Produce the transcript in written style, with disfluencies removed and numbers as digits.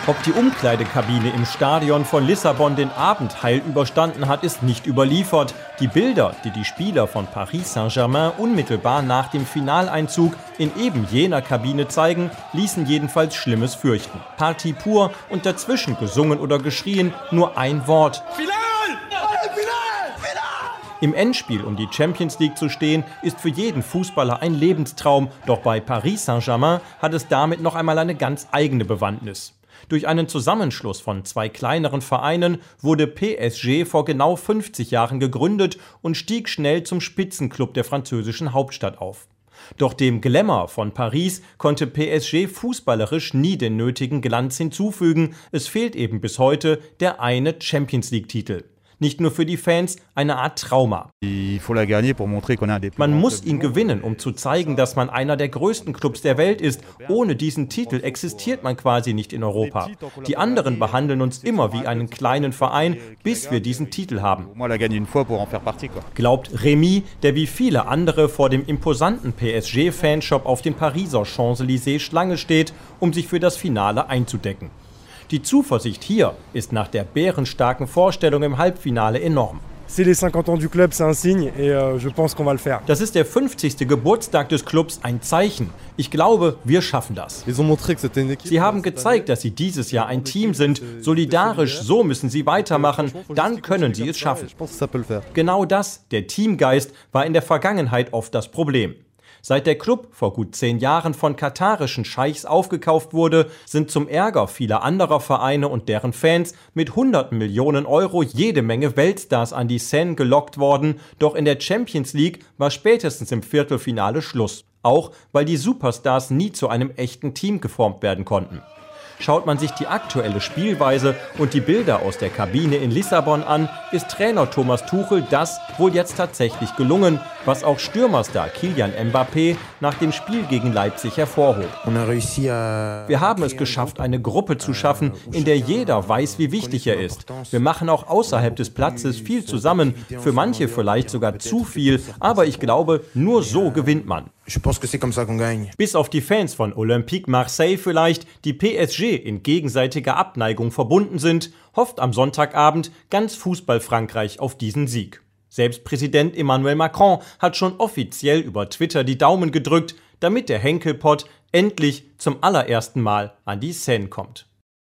Ob die Umkleidekabine im Stadion von Lissabon den Abend heil überstanden hat, ist nicht überliefert. Die Bilder, die die Spieler von Paris Saint-Germain unmittelbar nach dem Finaleinzug in eben jener Kabine zeigen, ließen jedenfalls Schlimmes fürchten. Party pur und dazwischen gesungen oder geschrien nur ein Wort. Final! Im Endspiel um die Champions League zu stehen, ist für jeden Fußballer ein Lebenstraum. Doch bei Paris Saint-Germain hat es damit noch einmal eine ganz eigene Bewandtnis. Durch einen Zusammenschluss von zwei kleineren Vereinen wurde PSG vor genau 50 Jahren gegründet und stieg schnell zum Spitzenclub der französischen Hauptstadt auf. Doch dem Glamour von Paris konnte PSG fußballerisch nie den nötigen Glanz hinzufügen. Es fehlt eben bis heute der eine Champions-League-Titel. Nicht nur für die Fans eine Art Trauma. Man muss ihn gewinnen, um zu zeigen, dass man einer der größten Clubs der Welt ist. Ohne diesen Titel existiert man quasi nicht in Europa. Die anderen behandeln uns immer wie einen kleinen Verein, bis wir diesen Titel haben. Glaubt Rémi, der wie viele andere vor dem imposanten PSG-Fanshop auf den Pariser Champs-Élysées Schlange steht, um sich für das Finale einzudecken. Die Zuversicht hier ist nach der bärenstarken Vorstellung im Halbfinale enorm. Das ist der 50. Geburtstag des Clubs, ein Zeichen. Ich glaube, wir schaffen das. Sie haben gezeigt, dass sie dieses Jahr ein Team sind. Solidarisch, so müssen sie weitermachen. Dann können sie es schaffen. Genau das, der Teamgeist, war in der Vergangenheit oft das Problem. Seit der Club vor gut 10 Jahren von katarischen Scheichs aufgekauft wurde, sind zum Ärger vieler anderer Vereine und deren Fans mit hunderten Millionen Euro jede Menge Weltstars an die Seine gelockt worden. Doch in der Champions League war spätestens im Viertelfinale Schluss. Auch weil die Superstars nie zu einem echten Team geformt werden konnten. Schaut man sich die aktuelle Spielweise und die Bilder aus der Kabine in Lissabon an, ist Trainer Thomas Tuchel das wohl jetzt tatsächlich gelungen, was auch Stürmerstar Kylian Mbappé nach dem Spiel gegen Leipzig hervorhob. Wir haben es geschafft, eine Gruppe zu schaffen, in der jeder weiß, wie wichtig er ist. Wir machen auch außerhalb des Platzes viel zusammen, für manche vielleicht sogar zu viel, aber ich glaube, nur so gewinnt man. Bis auf die Fans von Olympique Marseille vielleicht, die PSG in gegenseitiger Abneigung verbunden sind, hofft am Sonntagabend ganz Fußball-Frankreich auf diesen Sieg. Selbst Präsident Emmanuel Macron hat schon offiziell über Twitter die Daumen gedrückt, damit der Henkelpott endlich zum allerersten Mal an die Seine kommt.